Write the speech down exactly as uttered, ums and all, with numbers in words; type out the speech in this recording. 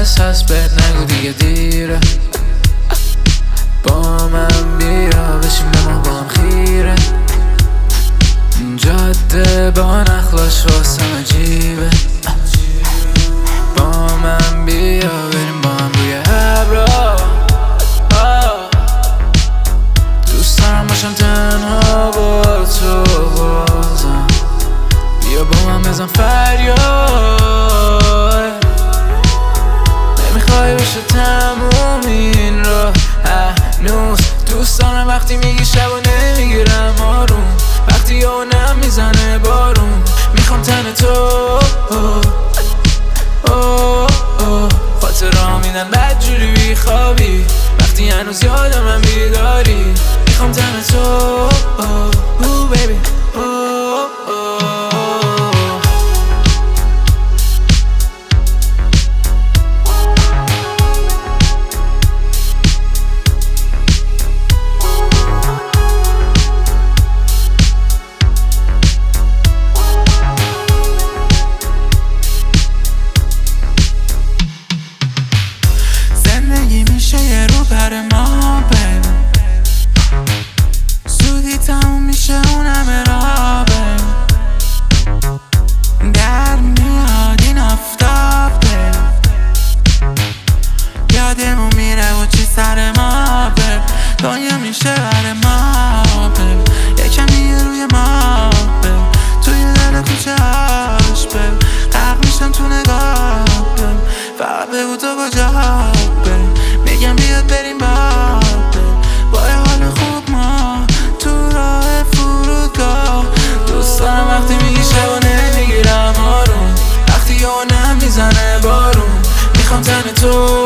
حس هست بهت نگو دیگه دیره. با من بیا بشیم به ما با هم خیره. جاده با نخلاش واسم عجیبه. با من بیا بریم با هم روی ابرا. دوست دارم باشم تنها با تو بازم. بیا با من بزن فریاد. نمیخوای بشه تموم این رو هنوز. دوست دارم وقتی میگی شب و نمیگیرم آروم. وقتی یونم میزنه بارون. میخوام تن تو خاطرها میدن بدجوری بیخوابی. وقتی هنوز یادم بیداری. میخوام تن تو بیبی. یه رو بر ما بیم زودی تموم میشه اون همه را بیم. در میاد این آفتابه یادمون میره و چی سر ما بیم. دنیا میشه بر ما بیم. یکمی روی ما بیم. توی دل کوچه هاش بیم. غرق میشم تو نگاه بیم. فقط بگو تو کجا بیم. میگم بیاد بریم باید با حال خوب ما تو راه فرودگاه. دوست دارم وقتی میگی شب و نمیگیرم آروم. وقتی یونم میزنه بارون. میخوام تن تو